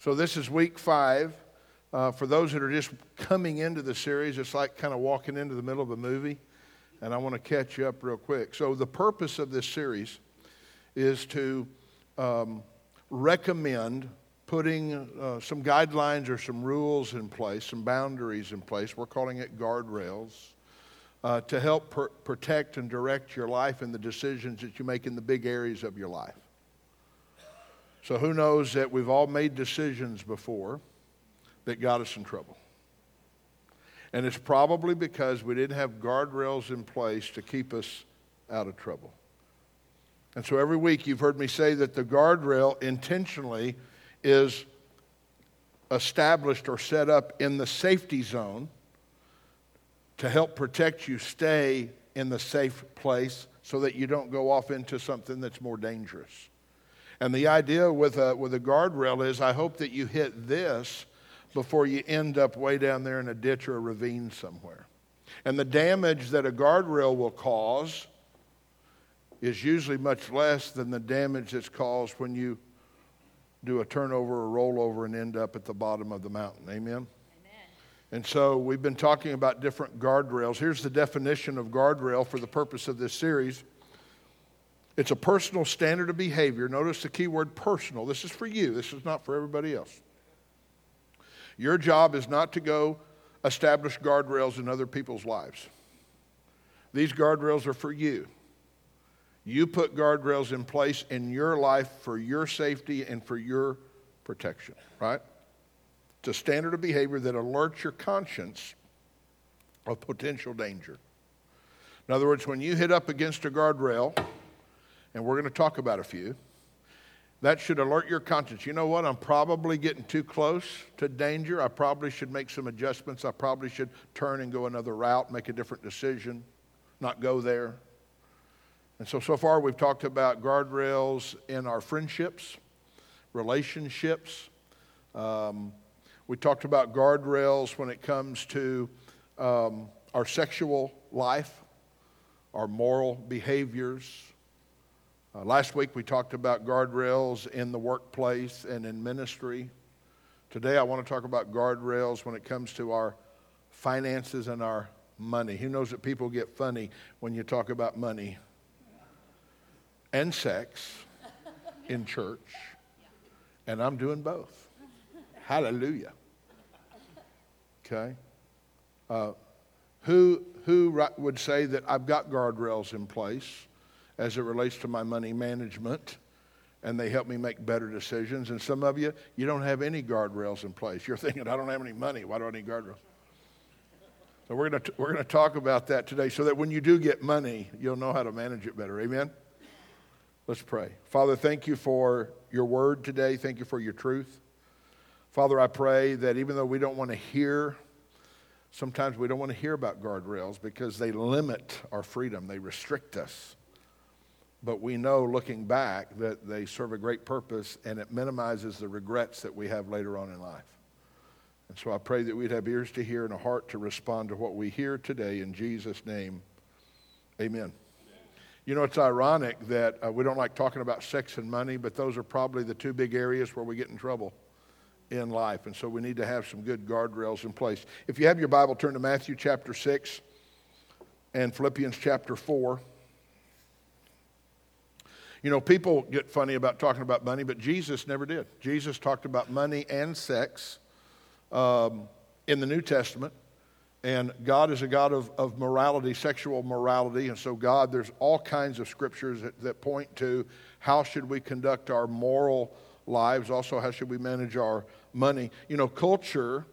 So this is week 5. For those that are just coming into the series, it's like kind of walking into the middle of a movie, and I want to catch you up real quick. So the purpose of this series is to recommend putting some guidelines or some rules in place, some boundaries in place. We're calling it guardrails to help protect and direct your life and the decisions that you make in the big areas of your life. So who knows that we've all made decisions before that got us in trouble. And it's probably because we didn't have guardrails in place to keep us out of trouble. And so every week you've heard me say that the guardrail intentionally is established or set up in the safety zone to help protect you stay in the safe place so that you don't go off into something that's more dangerous. And the idea with a guardrail is I hope that you hit this before you end up way down there in a ditch or a ravine somewhere. And the damage that a guardrail will cause is usually much less than the damage that's caused when you do a turnover or rollover and end up at the bottom of the mountain. Amen? And so we've been talking about different guardrails. Here's the definition of guardrail for the purpose of this series. It's a personal standard of behavior. Notice the key word personal. This is for you. This is not for everybody else. Your job is not to go establish guardrails in other people's lives. These guardrails are for you. You put guardrails in place in your life for your safety and for your protection, right? It's a standard of behavior that alerts your conscience of potential danger. In other words, when you hit up against a guardrail, and we're going to talk about a few, that should alert your conscience. You know what? I'm probably getting too close to danger. I probably should make some adjustments. I probably should turn and go another route, make a different decision, not go there. And so far we've talked about guardrails in our friendships, relationships. We talked about guardrails when it comes to our sexual life, our moral behaviors. Last week we talked about guardrails in the workplace and in ministry. Today I want to talk about guardrails when it comes to our finances and our money. Who knows that people get funny when you talk about money and sex in church? And I'm doing both. Hallelujah. Okay. Who would say that I've got guardrails in place as it relates to my money management, and they help me make better decisions? And some of you don't have any guardrails in place. You're thinking, I don't have any money. Why do I need guardrails? So we're going to talk about that today so that when you do get money, you'll know how to manage it better. Amen? Let's pray. Father, thank you for your word today. Thank you for your truth. Father, I pray that even though we don't want to hear, sometimes we don't want to hear about guardrails because they limit our freedom. They restrict us. But we know, looking back, that they serve a great purpose, and it minimizes the regrets that we have later on in life. And so I pray that we'd have ears to hear and a heart to respond to what we hear today. In Jesus' name, amen. You know, it's ironic that we don't like talking about sex and money, but those are probably the two big areas where we get in trouble in life. And so we need to have some good guardrails in place. If you have your Bible, turn to Matthew chapter 6 and Philippians chapter 4. You know, people get funny about talking about money, but Jesus never did. Jesus talked about money and sex in the New Testament. And God is a God of morality, sexual morality. And so God, there's all kinds of scriptures that point to how should we conduct our moral lives. Also, how should we manage our money. You know, culture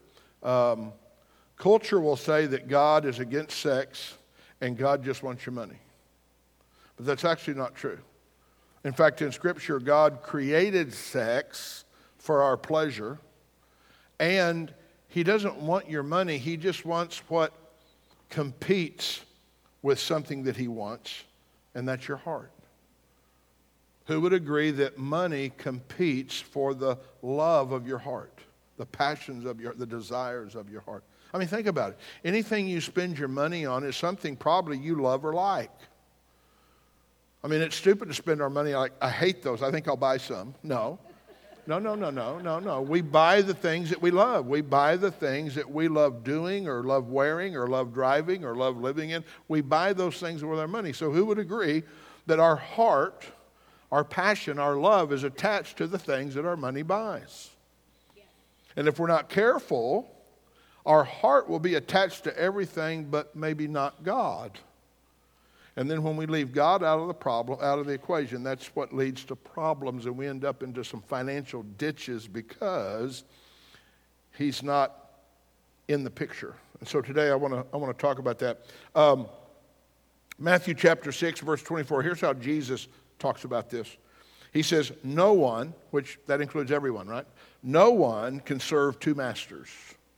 will say that God is against sex and God just wants your money. But that's actually not true. In fact, in Scripture, God created sex for our pleasure, and He doesn't want your money. He just wants what competes with something that He wants, and that's your heart. Who would agree that money competes for the love of your heart, the passions of the desires of your heart? I mean, think about it. Anything you spend your money on is something probably you love or like. I mean, it's stupid to spend our money like, I hate those, I think I'll buy some. No. No. We buy the things that we love. We buy the things that we love doing or love wearing or love driving or love living in. We buy those things with our money. So who would agree that our heart, our passion, our love is attached to the things that our money buys? Yeah. And if we're not careful, our heart will be attached to everything but maybe not God. And then when we leave God out of the problem, out of the equation, that's what leads to problems, and we end up into some financial ditches because He's not in the picture. And so today I want to talk about that. Matthew chapter 6, verse 24. Here's how Jesus talks about this. He says, "No one," which that includes everyone, right? "No one can serve two masters.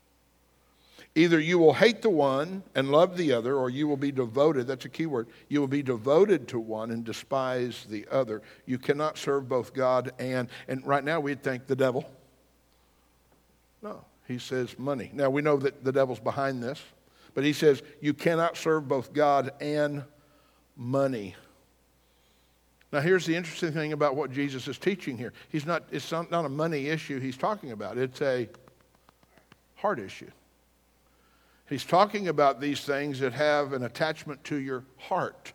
Either you will hate the one and love the other, or you will be devoted," that's a key word, "you will be devoted to one and despise the other. You cannot serve both God and right now we'd think the devil. No, he says money. Now we know that the devil's behind this, but he says you cannot serve both God and money. Now here's the interesting thing about what Jesus is teaching here. It's not a money issue he's talking about. It's a heart issue. He's talking about these things that have an attachment to your heart.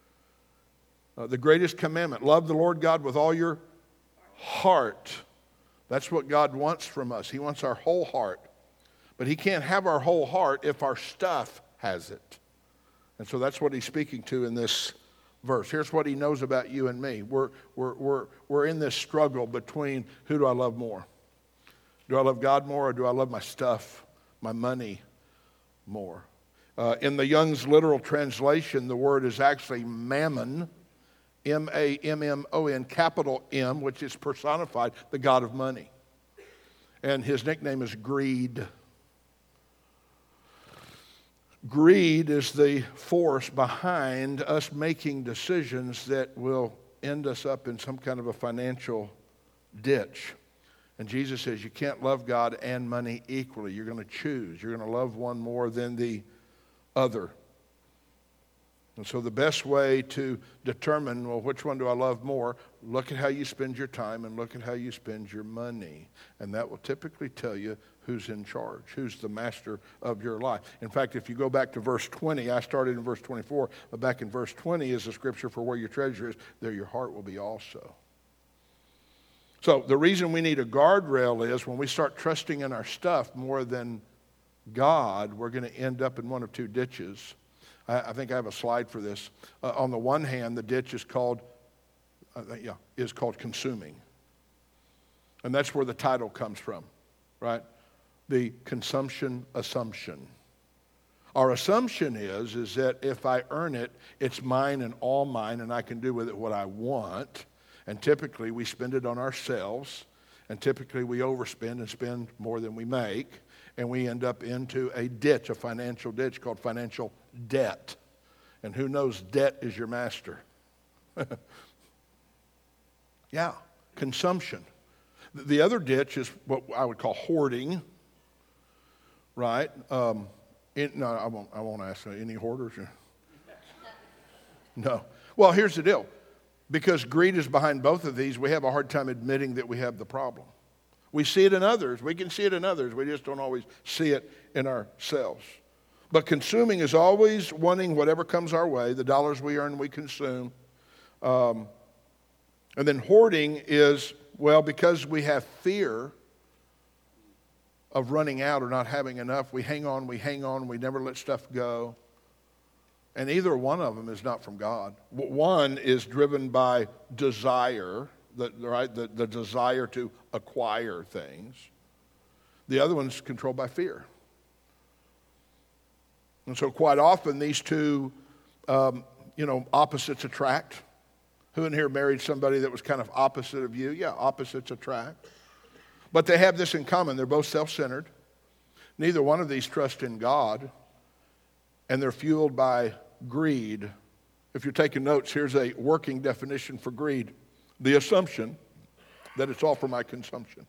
The greatest commandment, love the Lord God with all your heart. That's what God wants from us. He wants our whole heart. But He can't have our whole heart if our stuff has it. And so that's what He's speaking to in this verse. Here's what He knows about you and me. We're in this struggle between, who do I love more? Do I love God more, or do I love my stuff, my money more? In the Young's literal translation, the word is actually mammon, M-A-M-M-O-N, capital M, which is personified, the god of money. And his nickname is greed. Greed is the force behind us making decisions that will end us up in some kind of a financial ditch. And Jesus says you can't love God and money equally. You're going to choose. You're going to love one more than the other. And so the best way to determine, well, which one do I love more? Look at how you spend your time and look at how you spend your money. And that will typically tell you who's in charge, who's the master of your life. In fact, if you go back to verse 20, I started in verse 24, but back in verse 20 is the scripture for where your treasure is, there your heart will be also. So the reason we need a guardrail is when we start trusting in our stuff more than God, we're going to end up in one of two ditches. I think I have a slide for this. On the one hand, the ditch is called consuming. And that's where the title comes from, right? The consumption assumption. Our assumption is that if I earn it, it's mine and all mine, and I can do with it what I want. And typically we spend it on ourselves, and typically we overspend and spend more than we make, and we end up into a ditch, a financial ditch called financial debt. And who knows debt is your master? Yeah, consumption. The other ditch is what I would call hoarding, right? No, I won't ask any hoarders. No. Well, here's the deal. Because greed is behind both of these, we have a hard time admitting that we have the problem. We see it in others. We can see it in others. We just don't always see it in ourselves. But consuming is always wanting whatever comes our way. The dollars we earn, we consume. And then hoarding is, well, because we have fear of running out or not having enough, we hang on, we never let stuff go. And either one of them is not from God. One is driven by desire, the desire to acquire things. The other one's controlled by fear. And so quite often these two, opposites attract. Who in here married somebody that was kind of opposite of you? Yeah, opposites attract. But they have this in common. They're both self-centered. Neither one of these trust in God. And they're fueled by greed. If you're taking notes, here's a working definition for greed. The assumption that it's all for my consumption.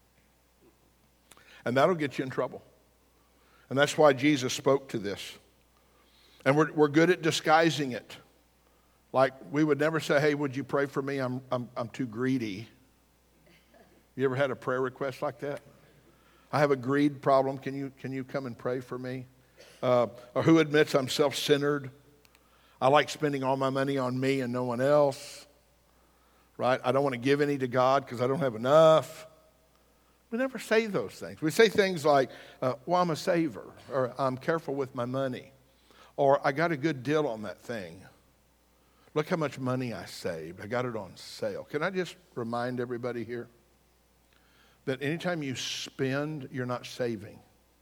And that'll get you in trouble. And that's why Jesus spoke to this. And we're good at disguising it. Like we would never say, hey, would you pray for me? I'm too greedy. You ever had a prayer request like that? I have a greed problem. Can you come and pray for me? Or who admits I'm self-centered? I like spending all my money on me and no one else. Right? I don't want to give any to God because I don't have enough. We never say those things. We say things like, well, I'm a saver, or I'm careful with my money, or I got a good deal on that thing. Look how much money I saved. I got it on sale. Can I just remind everybody here that anytime you spend, you're not saving.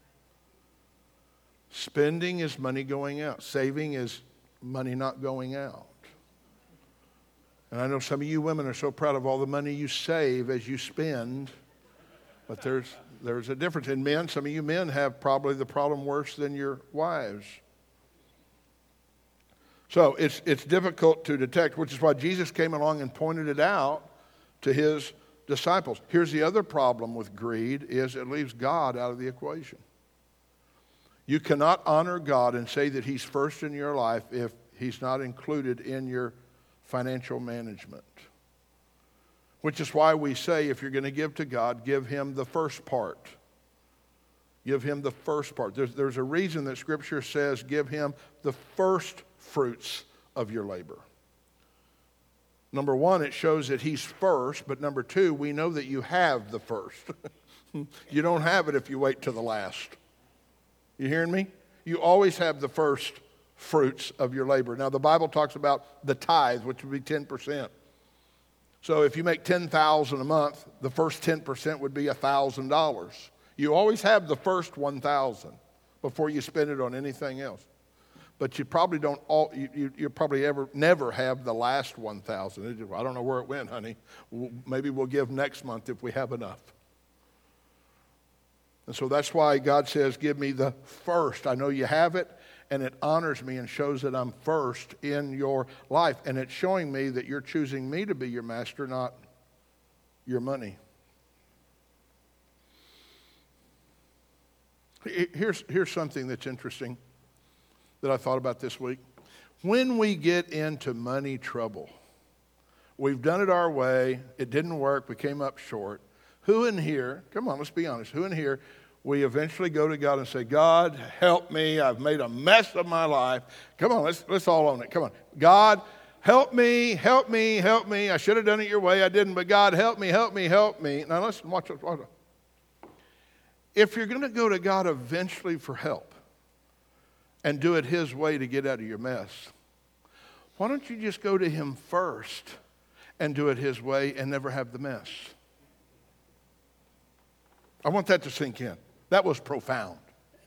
Spending is money going out. Saving is money not going out. And I know some of you women are so proud of all the money you save as you spend, but there's a difference. In men, some of you men have probably the problem worse than your wives. So it's difficult to detect, which is why Jesus came along and pointed it out to his disciples. Here's the other problem with greed is it leaves God out of the equation. You cannot honor God and say that he's first in your life if he's not included in your financial management. Which is why we say if you're going to give to God, give him the first part. Give him the first part. There's a reason that Scripture says give him the first fruits of your labor. Number one, it shows that he's first, but number two, we know that you have the first. You don't have it if you wait till the last. You hearing me? You always have the first fruits of your labor. Now, the Bible talks about the tithe, which would be 10%. So if you make $10,000 a month, the first 10% would be $1,000. You always have the first $1,000 before you spend it on anything else. But you probably don't. You probably never have the last $1,000. I don't know where it went, honey. Maybe we'll give next month if we have enough. And so that's why God says, "Give me the first." I know you have it, and it honors me and shows that I'm first in your life. And it's showing me that you're choosing me to be your master, not your money. Here's something that's interesting that I thought about this week. When we get into money trouble, we've done it our way, it didn't work, we came up short. Who in here, come on, let's be honest, who in here, we eventually go to God and say, "God, help me, I've made a mess of my life." Come on, let's all own it. Come on. "God, help me, help me, help me. I should have done it your way, I didn't, but God, help me, help me, help me." Now listen, watch it. If you're going to go to God eventually for help and do it his way to get out of your mess, why don't you just go to him first and do it his way and never have the mess? I want that to sink in. That was profound.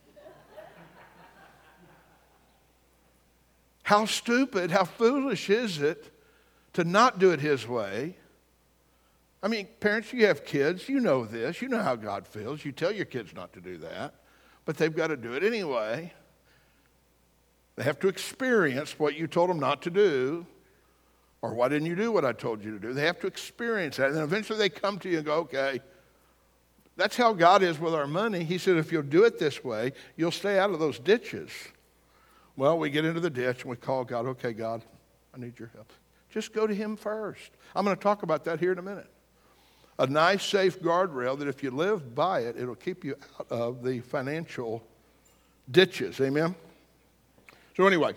How stupid, how foolish is it to not do it his way? I mean, parents, you have kids, you know this, you know how God feels. You tell your kids not to do that, but they've got to do it anyway. They have to experience what you told them not to do, or why didn't you do what I told you to do? They have to experience that, and then eventually they come to you and go, "Okay." That's how God is with our money. He said, if you'll do it this way, you'll stay out of those ditches. Well, we get into the ditch and we call God, "Okay, God, I need your help." Just go to him first. I'm going to talk about that here in a minute. A nice, safe guardrail that if you live by it, it'll keep you out of the financial ditches. Amen? So anyway,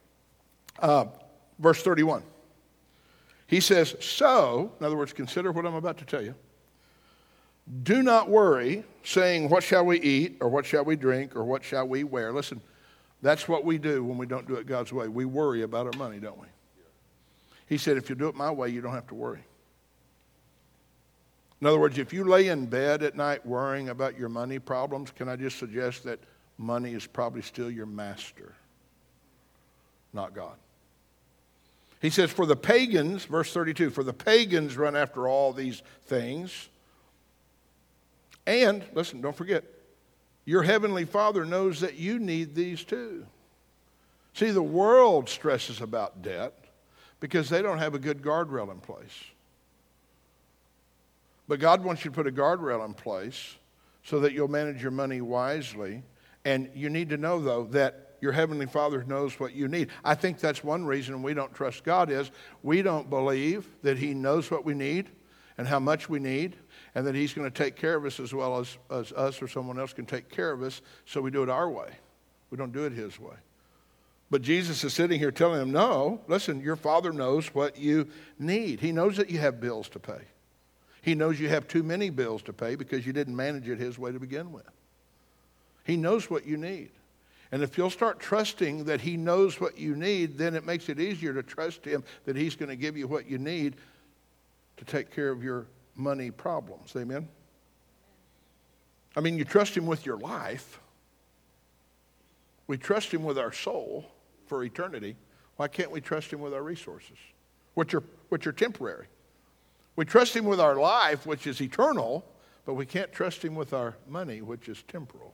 verse 31. He says, "So," in other words, consider what I'm about to tell you. "Do not worry, saying, 'What shall we eat, or what shall we drink, or what shall we wear?'" Listen, that's what we do when we don't do it God's way. We worry about our money, don't we? He said, if you do it my way, you don't have to worry. In other words, if you lay in bed at night worrying about your money problems, can I just suggest that money is probably still your master, not God. He says, for the pagans, verse 32, for the pagans run after all these things. And, listen, don't forget, your heavenly Father knows that you need these too. See, the world stresses about debt because they don't have a good guardrail in place. But God wants you to put a guardrail in place so that you'll manage your money wisely. And you need to know, though, that your Heavenly Father knows what you need. I think that's one reason we don't trust God is we don't believe that He knows what we need and how much we need, and that he's going to take care of us as well as us or someone else can take care of us, so we do it our way. We don't do it his way. But Jesus is sitting here telling them, no, listen, your Father knows what you need. He knows that you have bills to pay. He knows you have too many bills to pay because you didn't manage it his way to begin with. He knows what you need. And if you'll start trusting that he knows what you need, then it makes it easier to trust him that he's going to give you what you need to take care of your money problems. Amen? I mean, you trust him with your life. We trust him with our soul for eternity. Why can't we trust him with our resources, which are temporary? We trust him with our life, which is eternal, but we can't trust him with our money, which is temporal.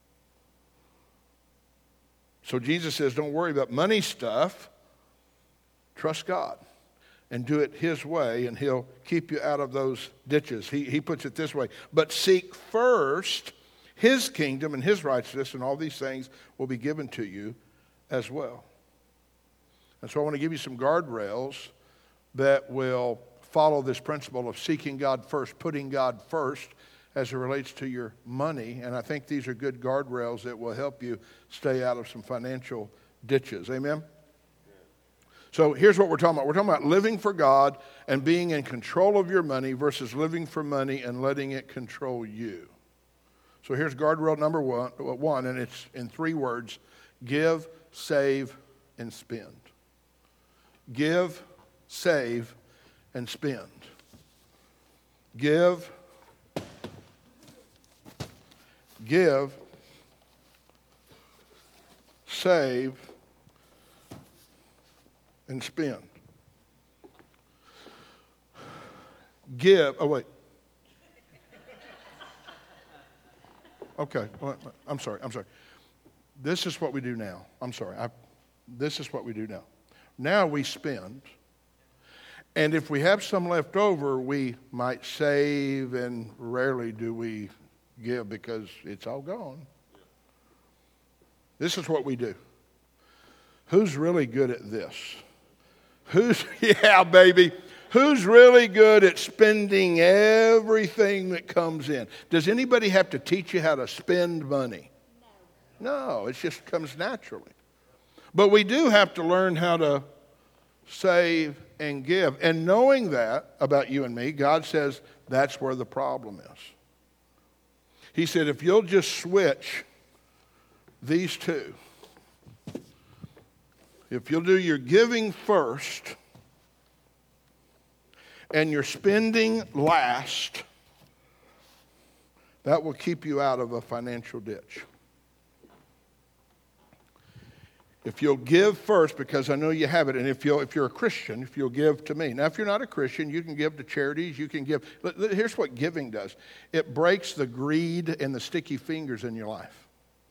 So Jesus says, don't worry about money stuff. Trust God and do it his way, and he'll keep you out of those ditches. He puts it this way, but seek first his kingdom and his righteousness, and all these things will be given to you as well. And so I want to give you some guardrails that will follow this principle of seeking God first, putting God first as it relates to your money. And I think these are good guardrails that will help you stay out of some financial ditches. Amen? So here's what we're talking about. We're talking about living for God and being in control of your money versus living for money and letting it control you. So here's guardrail number one, and it's in 3 words: give, save, and spend. Give, save, and spend. Give, save, and spend. Give, oh wait. Okay, well, I'm sorry. This is what we do now. I'm sorry. This is what we do now. Now we spend, and if we have some left over, we might save, and rarely do we give because it's all gone. This is what we do. Who's really good at this? Yeah, baby. Who's really good at spending everything that comes in? Does anybody have to teach you how to spend money? No, it just comes naturally. But we do have to learn how to save and give. And knowing that about you and me, God says that's where the problem is. He said, if you'll just switch these two, if you'll do your giving first and your spending last, that will keep you out of a financial ditch. If you'll give first, because I know you have it, and if you're a Christian, if you'll give to me. Now, if you're not a Christian, you can give to charities, you can give. Here's what giving does. It breaks the greed and the sticky fingers in your life.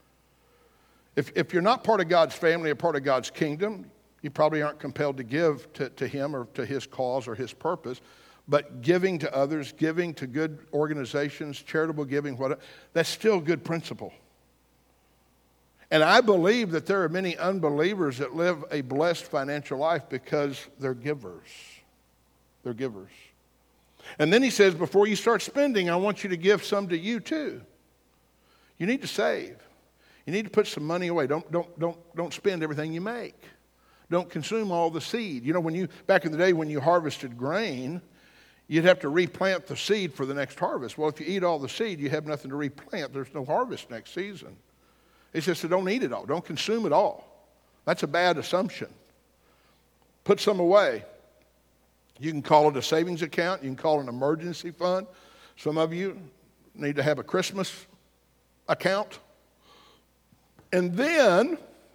If you're not part of God's family or part of God's kingdom, you probably aren't compelled to give to him or to his cause or his purpose. But giving to others, giving to good organizations, charitable giving, whatever, that's still a good principle. And I believe that there are many unbelievers that live a blessed financial life because they're givers. They're givers. And then he says, before you start spending, I want you to give some to you too. You need to save. You need to put some money away. Don't spend everything you make. Don't consume all the seed. You know, back in the day when you harvested grain, you'd have to replant the seed for the next harvest. Well, if you eat all the seed, you have nothing to replant. There's no harvest next season. He says, so don't eat it all. Don't consume it all. That's a bad assumption. Put some away. You can call it a savings account. You can call it an emergency fund. Some of you need to have a Christmas account. And then,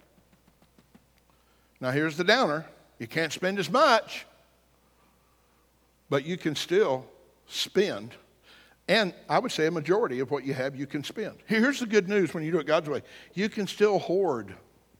now here's the downer. You can't spend as much, but you can still spend. And I would say a majority of what you have you can spend. Here's the good news when you do it God's way. You can still hoard.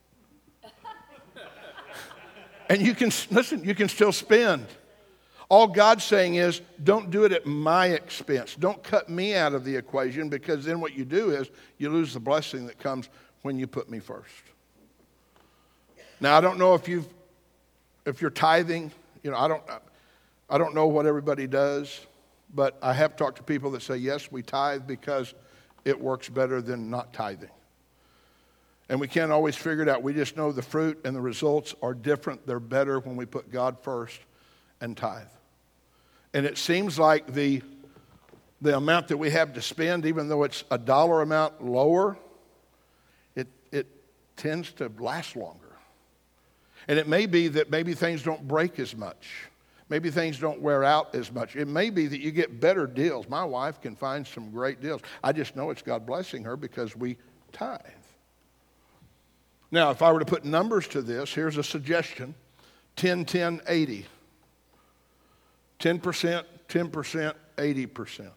And you can still spend. All God's saying is, don't do it at my expense. Don't cut me out of the equation, because then what you do is you lose the blessing that comes when you put me first. Now, I don't know if you're tithing. You know, I don't know what everybody does. But I have talked to people that say, yes, we tithe because it works better than not tithing. And we can't always figure it out. We just know the fruit and the results are different. They're better when we put God first and tithe. And it seems like the amount that we have to spend, even though it's a dollar amount lower, it tends to last longer. And it may be that maybe things don't break as much. Maybe things don't wear out as much. It may be that you get better deals. My wife can find some great deals. I just know it's God blessing her because we tithe. Now, if I were to put numbers to this, here's a suggestion. 10, 10, 80. 10%, 10%, 80%.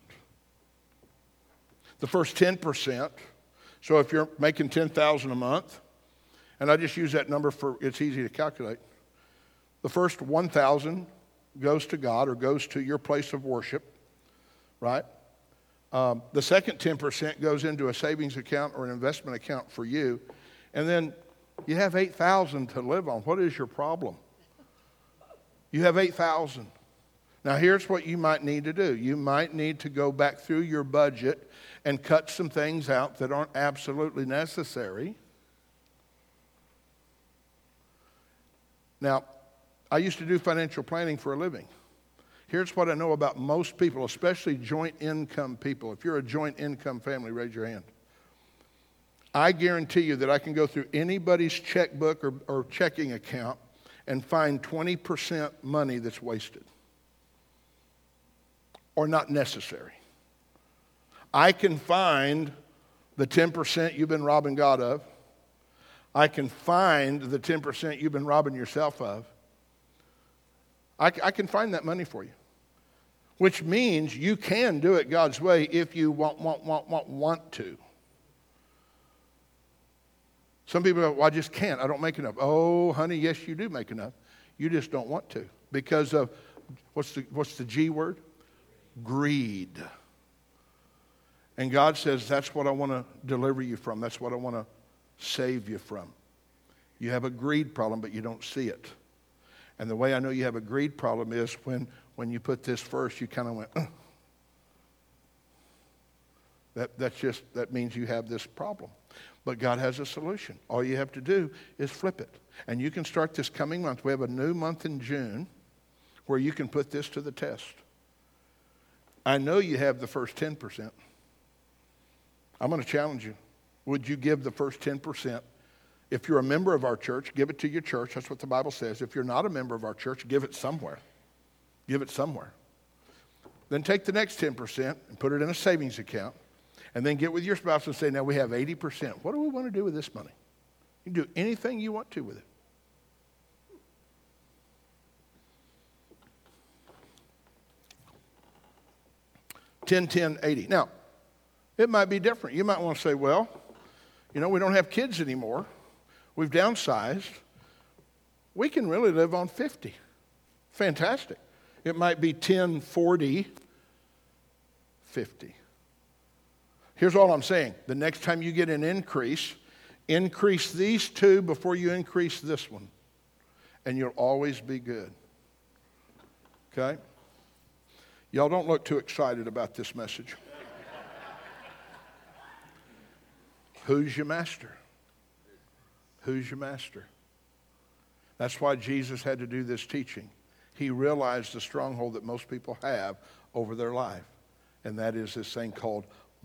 The first 10%, so if you're making $10,000 a month, and I just use that number for, it's easy to calculate. The first $1,000 goes to God or goes to your place of worship, right? The second 10% goes into a savings account or an investment account for you. And then you have $8,000 to live on. What is your problem? You have $8,000. Now here's what you might need to do. You might need to go back through your budget and cut some things out that aren't absolutely necessary. Now, I used to do financial planning for a living. Here's what I know about most people, especially joint income people. If you're a joint income family, raise your hand. I guarantee you that I can go through anybody's checkbook or checking account and find 20% money that's wasted or not necessary. I can find the 10% you've been robbing God of. I can find the 10% you've been robbing yourself of. I can find that money for you, which means you can do it God's way if you want to. Some people go, well, I just can't. I don't make enough. Oh, honey, yes, you do make enough. You just don't want to because of, what's the G word? Greed. And God says, that's what I want to deliver you from. That's what I want to save you from. You have a greed problem, but you don't see it. And the way I know you have a greed problem is when you put this first, you kind of went, that means you have this problem. But God has a solution. All you have to do is flip it. And you can start this coming month. We have a new month in June where you can put this to the test. I know you have the first 10%. I'm going to challenge you. Would you give the first 10%? If you're a member of our church, give it to your church. That's what the Bible says. If you're not a member of our church, give it somewhere. Give it somewhere. Then take the next 10% and put it in a savings account. And then get with your spouse and say, now we have 80%. What do we want to do with this money? You can do anything you want to with it. $10, $10, $80. Now, it might be different. You might want to say, well, we don't have kids anymore. We've downsized. We can really live on 50. Fantastic. It might be 10, 40, 50. Here's all I'm saying. The next time you get an increase these two before you increase this one. And you'll always be good. Okay? Y'all don't look too excited about this message. Who's your master? Who's your master? That's why Jesus had to do this teaching. He realized the stronghold that most people have over their life. And that is this thing called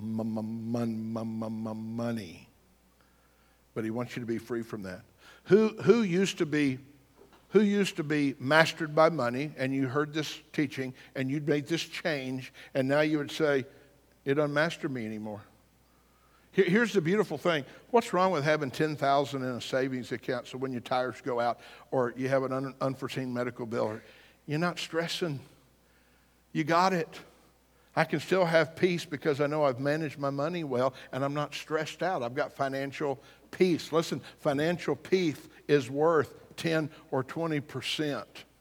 money. But he wants you to be free from that. Who used to be mastered by money, and you heard this teaching, and you'd make this change, and now you would say, it doesn't master me anymore. Here's the beautiful thing. What's wrong with having $10,000 in a savings account so when your tires go out or you have an unforeseen medical bill, you're not stressing. You got it. I can still have peace because I know I've managed my money well and I'm not stressed out. I've got financial peace. Listen, financial peace is worth 10 or 20%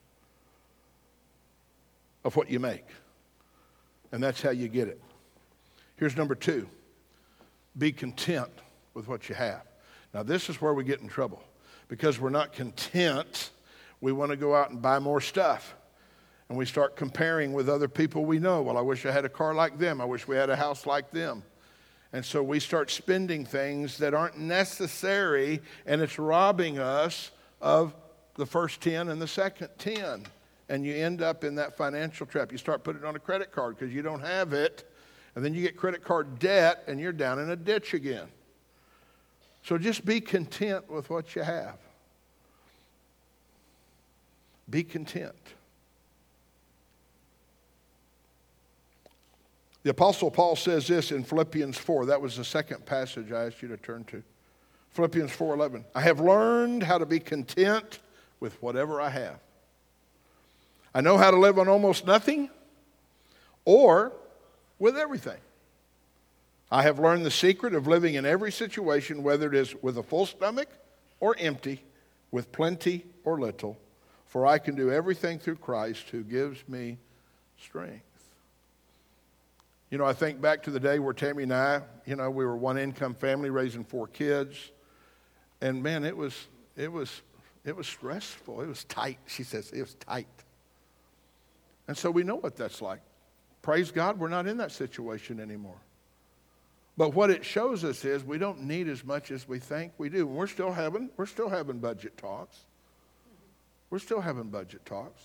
of what you make. And that's how you get it. Here's number 2. Be content with what you have. Now, this is where we get in trouble. Because we're not content, we want to go out and buy more stuff. And we start comparing with other people we know. Well, I wish I had a car like them. I wish we had a house like them. And so we start spending things that aren't necessary, and it's robbing us of the first 10 and the second 10. And you end up in that financial trap. You start putting it on a credit card because you don't have it. And then you get credit card debt, and you're down in a ditch again. So just be content with what you have. Be content. The Apostle Paul says this in Philippians 4. That was the second passage I asked you to turn to. Philippians 4:11. I have learned how to be content with whatever I have. I know how to live on almost nothing or with everything. I have learned the secret of living in every situation, whether it is with a full stomach or empty, with plenty or little, for I can do everything through Christ who gives me strength. You know, I think back to the day where Tammy and I, we were one income family raising 4 kids. And man, it was stressful. It was tight. She says it was tight. And so we know what that's like. Praise God, we're not in that situation anymore. But what it shows us is we don't need as much as we think we do. We're still having budget talks. We're still having budget talks,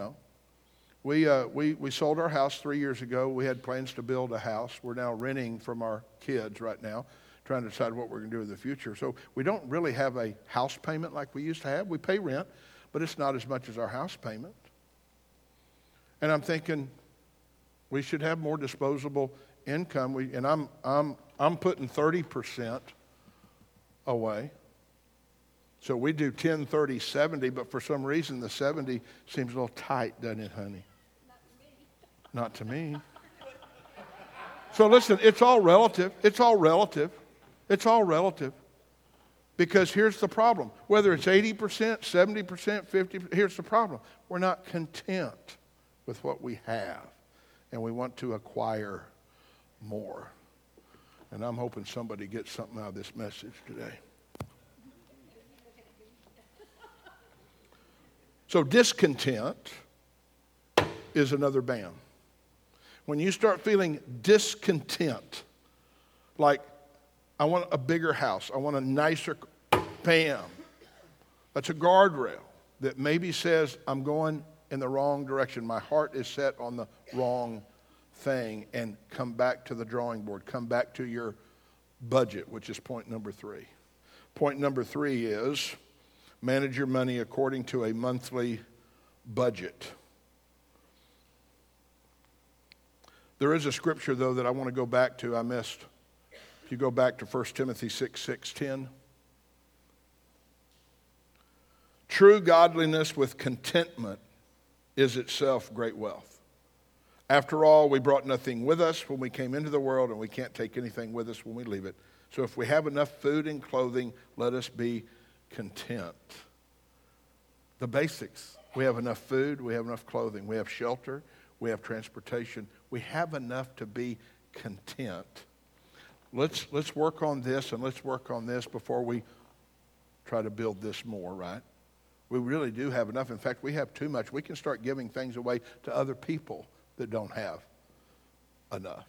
We sold our house 3 years ago. We had plans to build a house. We're now renting from our kids right now, trying to decide what we're going to do in the future. So we don't really have a house payment like we used to have. We pay rent, but it's not as much as our house payment. And I'm thinking we should have more disposable income. I'm putting 30% away. So we do 10, 30, 70, but for some reason the 70 seems a little tight, doesn't it, honey? Not to me. So listen, it's all relative. It's all relative. It's all relative. Because here's the problem. Whether it's 80%, 70%, 50%, here's the problem. We're not content with what we have. And we want to acquire more. And I'm hoping somebody gets something out of this message today. So discontent is another bam. When you start feeling discontent, like I want a bigger house, I want a nicer, bam. That's a guardrail that maybe says I'm going in the wrong direction. My heart is set on the wrong thing, and come back to the drawing board. Come back to your budget, which is point number 3. Point number 3 is manage your money according to a monthly budget. There is a scripture, though, that I want to go back to. I missed. If you go back to 1 Timothy 6:10. True godliness with contentment is itself great wealth. After all, we brought nothing with us when we came into the world, and we can't take anything with us when we leave it. So if we have enough food and clothing, let us be content. The basics. We have enough food, we have enough clothing, we have shelter, we have transportation. We have enough to be content. Let's work on this and let's work on this before we try to build this more, right? We really do have enough. In fact, we have too much. We can start giving things away to other people that don't have enough.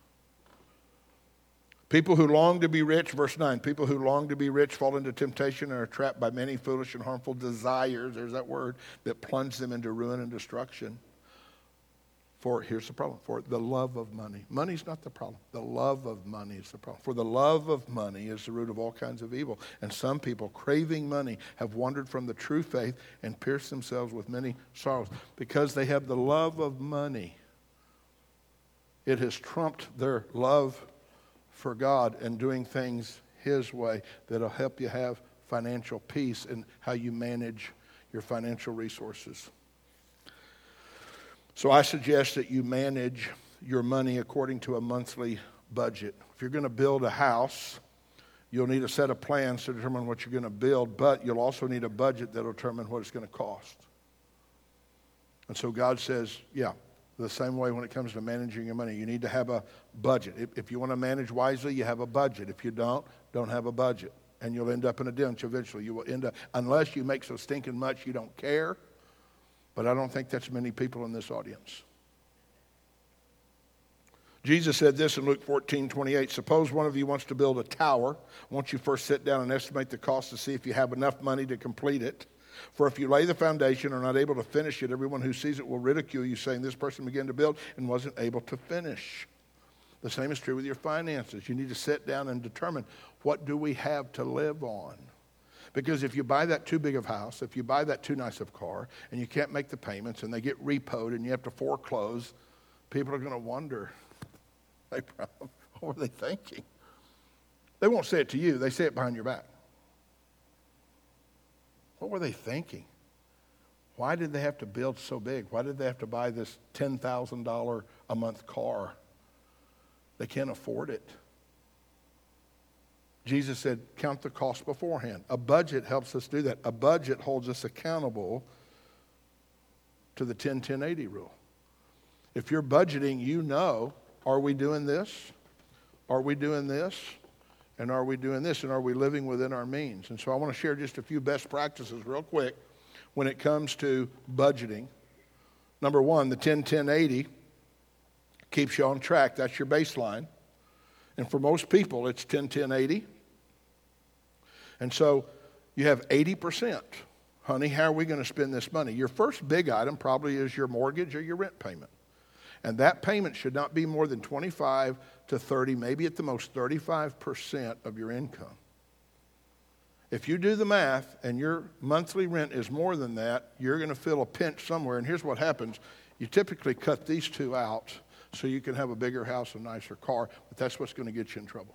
People who long to be rich, verse 9, people who long to be rich fall into temptation and are trapped by many foolish and harmful desires, there's that word, that plunge them into ruin and destruction. For, here's the problem, for the love of money. Money's not the problem. The love of money is the problem. For the love of money is the root of all kinds of evil. And some people, craving money, have wandered from the true faith and pierced themselves with many sorrows. Because they have the love of money, it has trumped their love for God and doing things His way that'll help you have financial peace in how you manage your financial resources. So I suggest that you manage your money according to a monthly budget. If you're going to build a house, you'll need a set of plans to determine what you're going to build, but you'll also need a budget that will determine what it's going to cost. And so God says, the same way when it comes to managing your money, you need to have a budget. If you want to manage wisely, you have a budget. If you don't have a budget. And you'll end up in a ditch eventually. You will end up, unless you make so stinking much you don't care, But I don't think that's many people in this audience. Jesus said this in Luke 14:28. Suppose one of you wants to build a tower. Won't you first sit down and estimate the cost to see if you have enough money to complete it? For if you lay the foundation and are not able to finish it, everyone who sees it will ridicule you, saying, this person began to build and wasn't able to finish. The same is true with your finances. You need to sit down and determine, what do we have to live on? Because if you buy that too big of house, if you buy that too nice of car, and you can't make the payments, and they get repoed, and you have to foreclose, people are going to wonder, what were they thinking? They won't say it to you. They say it behind your back. What were they thinking? Why did they have to build so big? Why did they have to buy this $10,000 a month car? They can't afford it. Jesus said, count the cost beforehand. A budget helps us do that. A budget holds us accountable to the 10-10-80 rule. If you're budgeting, you know, are we doing this? Are we doing this? And are we doing this? And are we living within our means? And so I want to share just a few best practices real quick when it comes to budgeting. Number one, the 10-10-80 keeps you on track. That's your baseline. And for most people, it's 10-10-80. And so you have 80%. Honey, how are we going to spend this money? Your first big item probably is your mortgage or your rent payment. And that payment should not be more than 25 to 30, maybe at the most 35% of your income. If you do the math and your monthly rent is more than that, you're going to feel a pinch somewhere. And here's what happens. You typically cut these two out so you can have a bigger house, a nicer car, but that's what's going to get you in trouble.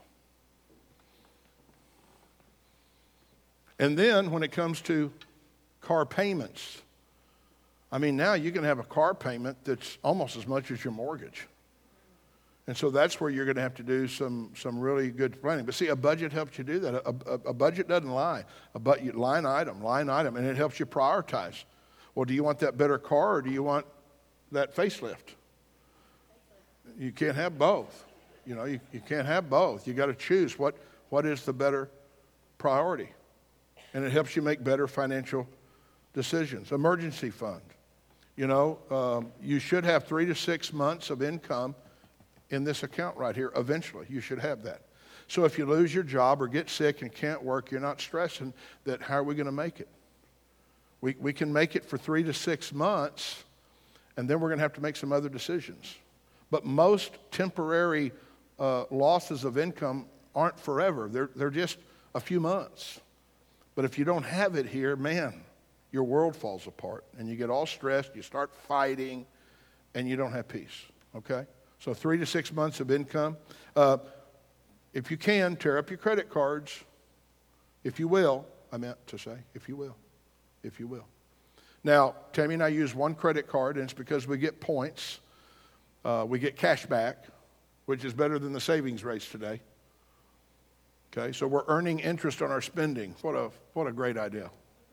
And then when it comes to car payments, I mean, now you can have a car payment that's almost as much as your mortgage. And so that's where you're going to have to do some really good planning. But see, a budget helps you do that. A budget doesn't lie. Line item, and it helps you prioritize. Well, do you want that better car or do you want that facelift? You can't have both. You know, you can't have both. You got to choose what is the better priority. And it helps you make better financial decisions. Emergency fund. You know, you should have 3 to 6 months of income in this account right here. Eventually, you should have that. So if you lose your job or get sick and can't work, you're not stressing that how are we going to make it? We can make it for 3 to 6 months, and then we're going to have to make some other decisions. But most temporary losses of income aren't forever. They're just a few months. But if you don't have it here, man, your world falls apart. And you get all stressed, you start fighting, and you don't have peace. Okay? So 3 to 6 months of income. If you can, tear up your credit cards. If you will. I meant to say, if you will. If you will. Now, Tammy and I use one credit card, and it's because we get points. We get cash back, which is better than the savings rates today. Okay, so we're earning interest on our spending. What a great idea.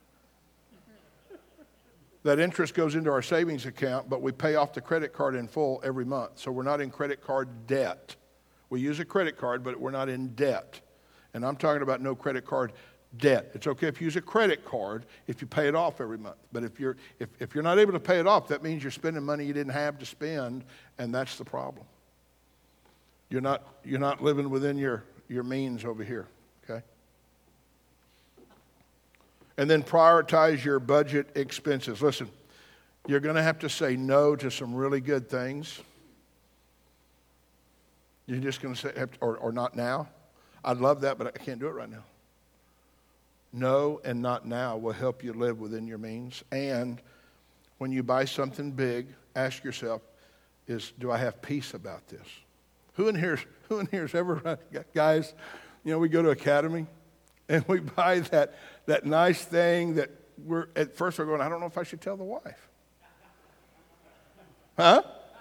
That interest goes into our savings account, but we pay off the credit card in full every month. So we're not in credit card debt. We use a credit card, but we're not in debt. And I'm talking about no credit card debt. It's okay if you use a credit card if you pay it off every month. But if you're not able to pay it off, that means you're spending money you didn't have to spend, and that's the problem. You're not living within your means over here, okay? And then prioritize your budget expenses. Listen, you're going to have to say no to some really good things. You're just going to say, or not now. I'd love that, but I can't do it right now. No and not now will help you live within your means. And when you buy something big, ask yourself, do I have peace about this? Who in here's ever, guys, you know, we go to Academy and we buy that nice thing that at first we're going, I don't know if I should tell the wife. Huh?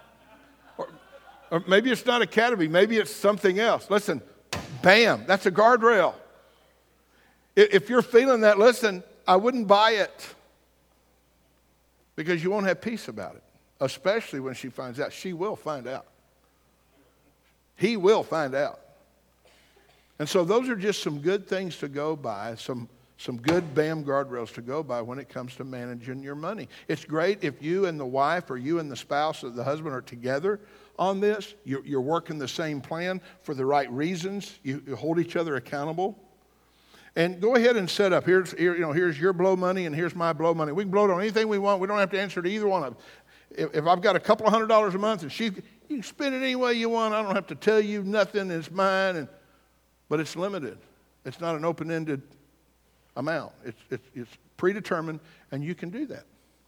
Or maybe it's not Academy, maybe it's something else. Listen, bam, that's a guardrail. If you're feeling that, listen, I wouldn't buy it because you won't have peace about it, especially when she finds out. She will find out. He will find out. And so those are just some good things to go by, some some good BAM guardrails to go by when it comes to managing your money. It's great if you and the wife or you and the spouse or the husband are together on this. You're working the same plan for the right reasons. You hold each other accountable. And go ahead and set up. Here's your blow money and here's my blow money. We can blow it on anything we want. We don't have to answer to either one of them. If I've got a couple of $100 a month and you can spend it any way you want. I don't have to tell you nothing. It's mine. But it's limited. It's not an open-ended amount. It's predetermined, and you can do that.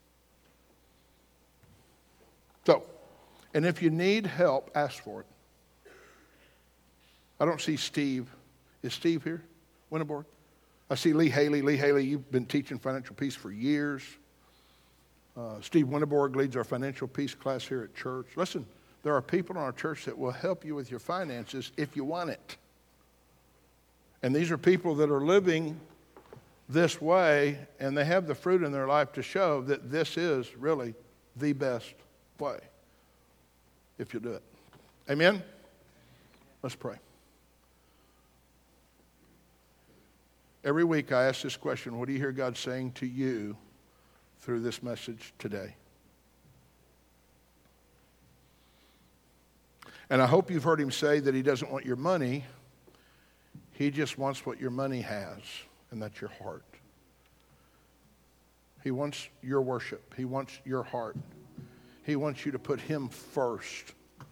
So, and if you need help, ask for it. I don't see Steve. Is Steve here? Winterborg? I see Lee Haley. Lee Haley, you've been teaching financial peace for years. Steve Winterborg leads our financial peace class here at church. Listen, there are people in our church that will help you with your finances if you want it. And these are people that are living this way, and they have the fruit in their life to show that this is really the best way, if you do it. Amen? Let's pray. Every week I ask this question: what do you hear God saying to you through this message today? And I hope you've heard him say that he doesn't want your money. He just wants what your money has, and that's your heart. He wants your worship. He wants your heart. He wants you to put him first.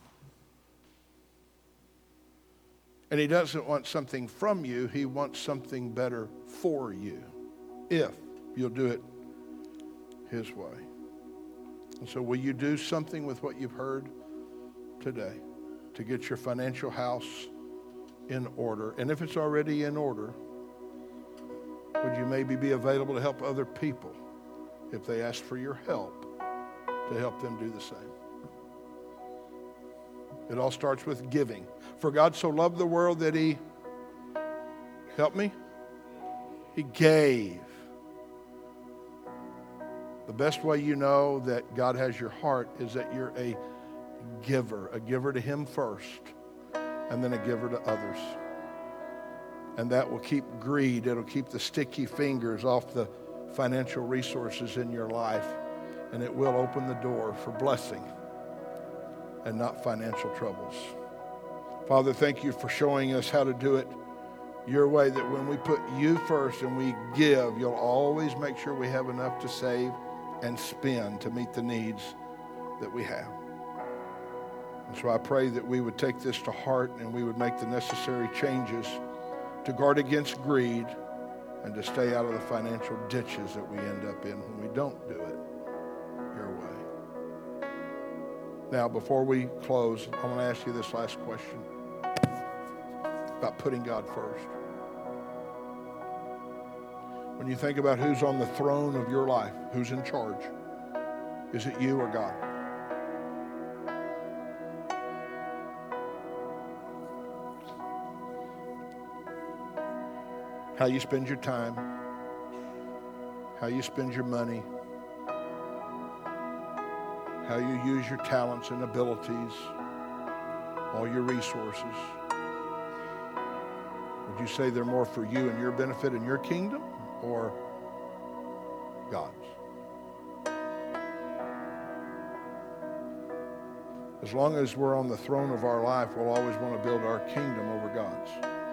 And he doesn't want something from you. He wants something better for you, if you'll do it his way. And so will you do something with what you've heard today to get your financial house in order? And if it's already in order, would you maybe be available to help other people if they ask for your help to help them do the same? It all starts with giving. For God so loved the world that he, help me, he gave. The best way you know that God has your heart is that you're a giver to him first, and then a giver to others. And that will keep greed. It'll keep the sticky fingers off the financial resources in your life, and it will open the door for blessing and not financial troubles. Father, thank you for showing us how to do it your way, that when we put you first and we give, you'll always make sure we have enough to save and spend to meet the needs that we have. And so I pray that we would take this to heart and we would make the necessary changes to guard against greed and to stay out of the financial ditches that we end up in when we don't do it your way. Now, before we close, I want to ask you this last question about putting God first. When you think about who's on the throne of your life, who's in charge, is it you or God? How you spend your time, how you spend your money, how you use your talents and abilities, all your resources. Would you say they're more for you and your benefit and your kingdom, or God's? As long as we're on the throne of our life, we'll always want to build our kingdom over God's.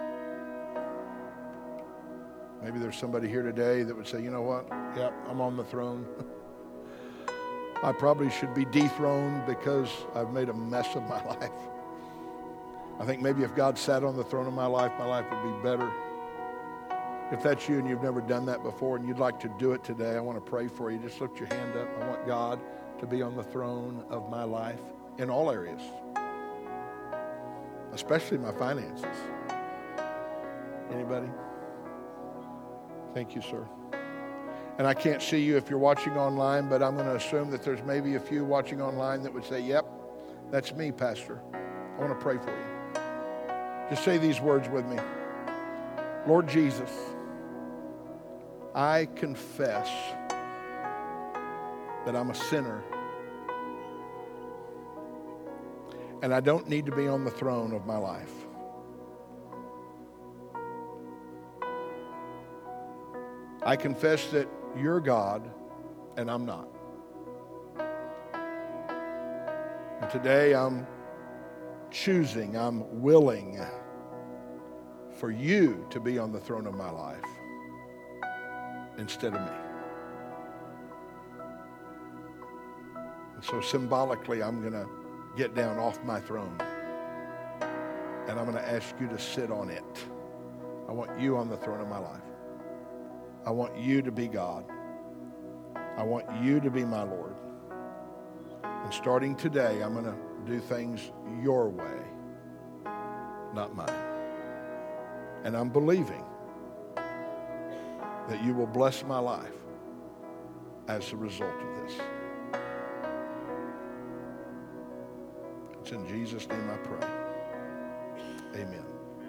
Maybe there's somebody here today that would say, you know what? Yep, I'm on the throne. I probably should be dethroned because I've made a mess of my life. I think maybe if God sat on the throne of my life would be better. If that's you and you've never done that before and you'd like to do it today, I want to pray for you. Just lift your hand up. I want God to be on the throne of my life in all areas, especially my finances. Anybody? Thank you, sir. And I can't see you if you're watching online, but I'm going to assume that there's maybe a few watching online that would say, yep, that's me, Pastor. I want to pray for you. Just say these words with me. Lord Jesus, I confess that I'm a sinner and I don't need to be on the throne of my life. I confess that you're God and I'm not. And today I'm choosing, I'm willing for you to be on the throne of my life instead of me. And so symbolically, I'm going to get down off my throne and I'm going to ask you to sit on it. I want you on the throne of my life. I want you to be God. I want you to be my Lord. And starting today, I'm going to do things your way, not mine. And I'm believing that you will bless my life as a result of this. It's in Jesus' name I pray. Amen.